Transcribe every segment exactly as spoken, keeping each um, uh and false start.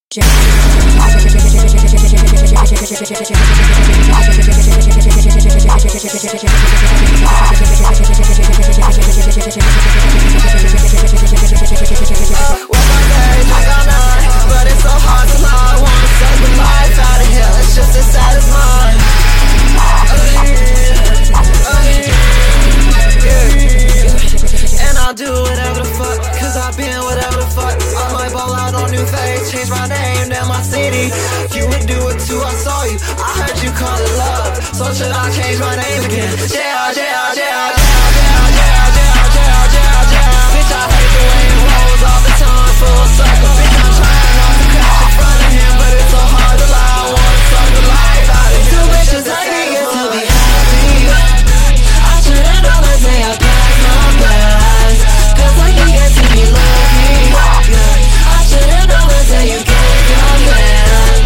Change my name, now my city. You would do it too, I saw you. I heard you call it love. So should I change my name again? Yeah, yeah, yeah, yeah, yeah, yeah, yeah, yeah, yeah, yeah. Bitch, I hate the way it rolls all the time, full circle. Bitch, I'm trying not to crash in front of him, but it's so hard to lie. I wanna suck the life out of you. Two bitches like me get to be happy. I should've known the day I passed my class, cause I can get to be lucky. I should've known the day you gave your man.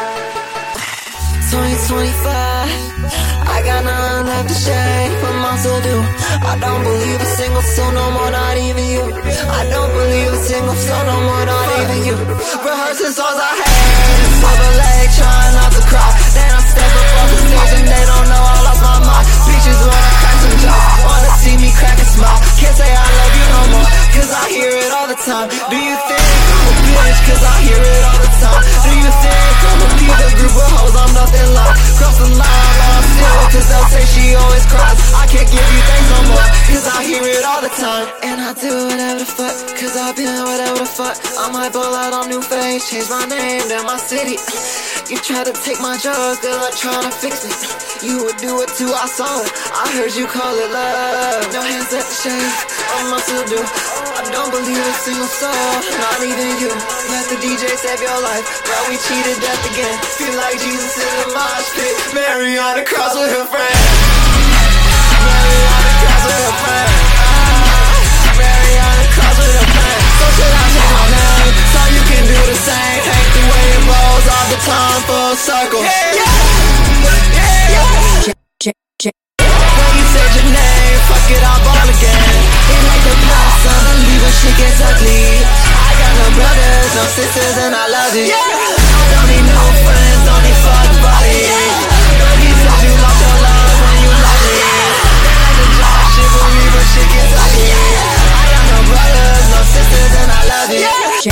twenty twenty-five, I got nothing left to shake, what am I to do? I don't believe a single soul no more, not even you. I don't believe a single soul no more, not even you. Rehearsing songs I hate, silver leg, trying not to cry. Then I step up on the stage and they don't know I lost my mind. Bitches wanna crack some jokes, wanna see me crack a smile. Can't say I love you no more, cause I hear it all the time. Do you think I'm a bitch, cause I hear it all the time? Do you think I'm a piece of group of hoes, I'm nothing like? Cross the line, I'm still, cause they'll say she always cries. I can't give you things no more, cause I hear it all the time. And I do whatever the fuck, cause I've been whatever the fuck. I might ball out on new face, change my name, then my city. You try to take my drugs, they're like trying to fix me. You would do it too, I saw it. I heard you call it love. No hands at the shade, what am I to do? I don't believe a single soul, not even you. Let the D J save your life, bro, we cheated death again. Feel like Jesus in the mosh pit. Mary on the cross with her friend. Mary on the cross with her friend. Mary on the cross with her friend. So should I change my name, so you can do the same? Hate the way it rolls all the time, full circle. Yeah, yeah, yeah, yeah. When you said your name, fuck it, I'm born again. It like the past, I believe when shit gets ugly. I got no brothers, no sisters, and I love it. I don't need no friends, don't need fuck buddies. But he said you lost your love when you lost it. They like the job shit, believe when shit gets ugly. I got no brothers, no sisters, and I love it.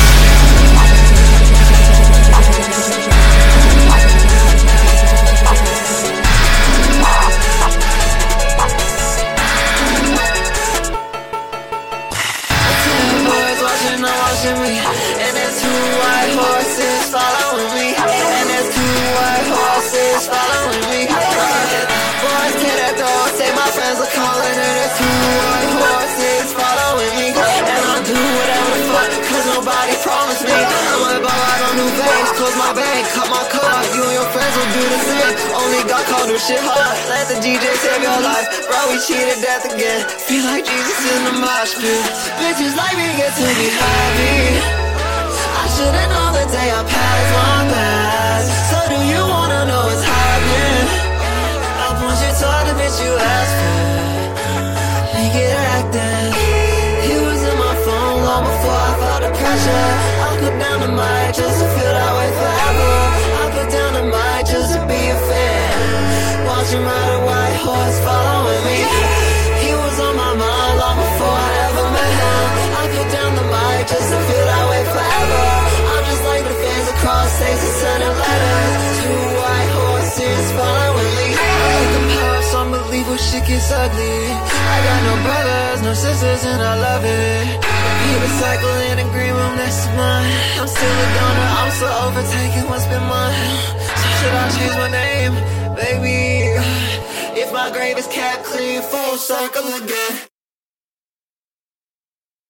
Me. And there's two white horses following me. And there's two white horses following me. Boys get at the door, say my friends are calling. And there's two white horses following me. And I'll do whatever the fuck, cause nobody promised me. I'ma buy out on new veins, close my bank, cut my car. You and your friends will do the same. Only God called do shit hard. Let the D J save your life, bro, we cheated death again. Feel like Jesus in the mosh pit. Bitches like me get to be happy. I should've known the day I passed my past. So do you wanna know what's happening? I want you taught the bitch you asked for. Make it acting. He was in my phone long before I felt the pressure. I put down the mic just to feel that way forever. I put down the mic just to be a fan. Watch him ride a white horse following me. He was on my mind long before I ever met him. I put down the mic just to feel that way forever. I'm just like the fans across states and sending letters. Two white horses following me. I like the power, so unbelievable shit gets ugly. I got no brothers, no sisters, and I love it. Repeat the cycle in a green room next to mine. I'm still a donor, I'm still overtaking what's been mine. So should I change my name, baby? If my grave is kept clean, full circle again.